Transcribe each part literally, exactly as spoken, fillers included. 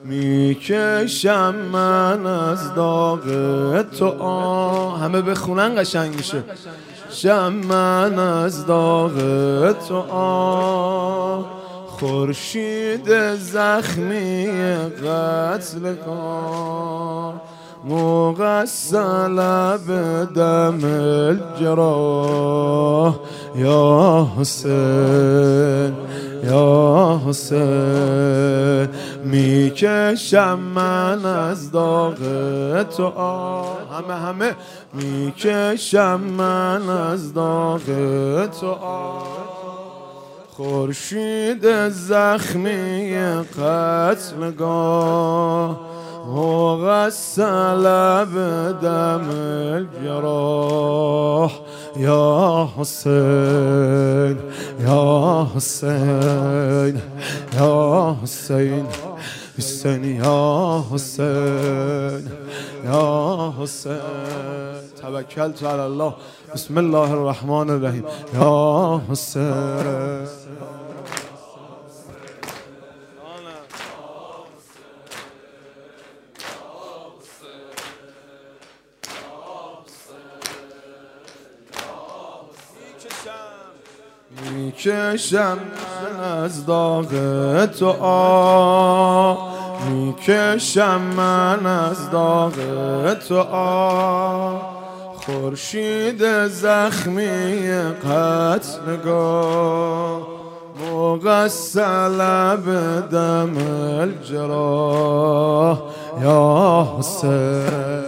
میکشم من از داغ تو آه. همه بخونن قشنگ میشه. شم من از داغ تو آه، خورشید زخمی قتلگاه، مغسل به دم الجراح. یا حسین یا حسین، میکشم من از داغ تو آه. همه همه میکشم من از داغ تو آه، خورشید زخمی قتلگاه، مغسل به دم الجراح. یا حسین یا حسین یا حسین، حسین یا حسین یا حسین. توکلت علی الله، بسم الله الرحمن الرحیم. یا حسین میکشم من از داغ تو آه، میکشم من از داغ تو آه، خورشید زخمی قتلگاه، مغسل به دم الجراح. یا حسین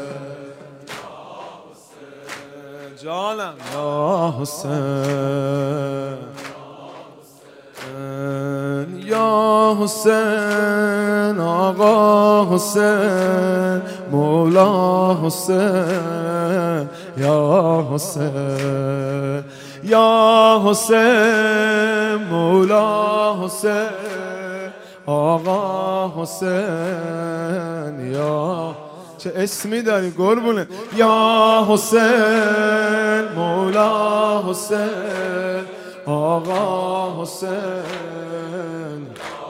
جانم یا حسین یا حسین، آقا حسین، مولا حسین. یا حسین یا حسین، مولا حسین، آقا حسین. یا چه اسمی داری قربونه. یا حسین، مولا حسین، آقا حسین.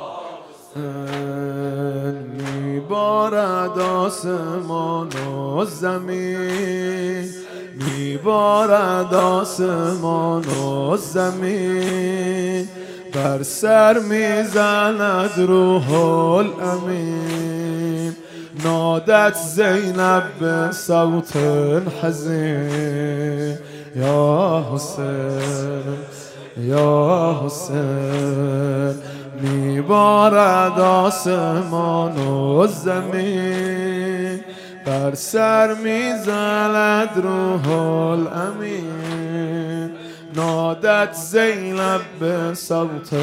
میبارد آسمان و زمین، میبارد آسمان و زمین، بر سر میزند روح الامین، نادت زینب به صوت حزین. یا حسین یا حسین، میبارد آسمان و زمین، بر سر میزند روح الامین، نادت زینب به صوت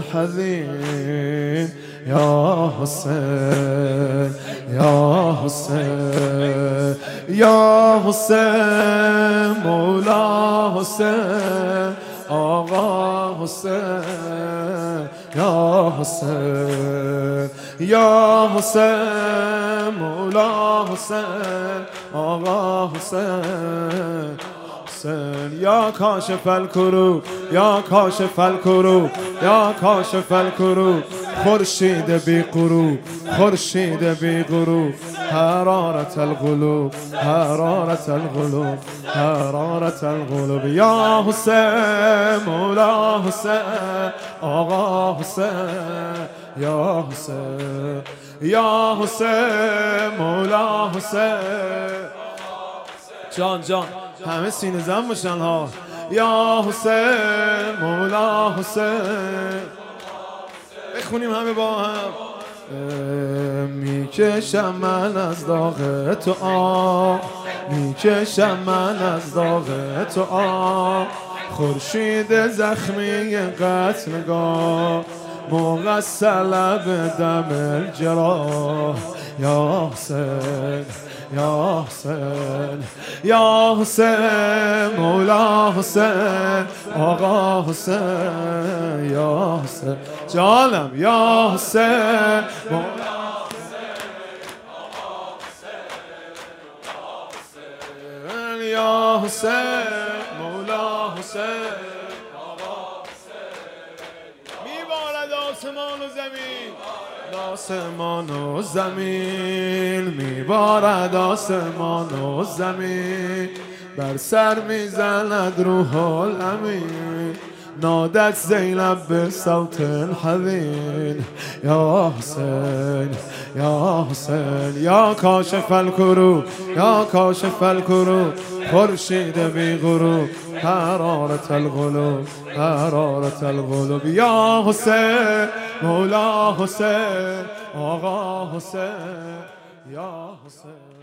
حزین. یا حسین یا حسین یا حسین، مولا حسین، آقا حسین. یا حسین یا حسین، مولا حسین، آقا حسین. یا کاشف الکروب یا کاشف الکروب یا کاشف الکروب، خورشید بی غروب خورشید بی غروب، حرارت القلوب حرارت القلوب حرارت القلوب. یا حسین، مولا حسین، آقا حسین. یا حسین یا حسین، مولا حسین. جان جان همه سینه زن باشن ها. یا حسین، مولا حسین. بخونیم همه با هم. میکشم من از داغ تو آه، میکشم من از داغ تو آه، خورشید زخمی قتلگاه، مغسل به دم الجراح. یا حسین یا حسین یا حسین، مولا حسین، آقا حسین. یا حسین جانم یا حسین، مولا حسین، آقا حسین. یا حسین، مولا حسین، آقا حسین. میبارد آسمان و زمین، آسمان و زمین، میبارد آسمان و زمین، بر سر میزند روح الامین، نادت زینب به صوت حزین. یا حسین یا حسین یا کاشف الکروب، یا کاشف الکروب، خورشید بی غروب، حرارت القلوب، حرارت القلوب. یا حسین مولا حسین، آقا حسین، یا حسین.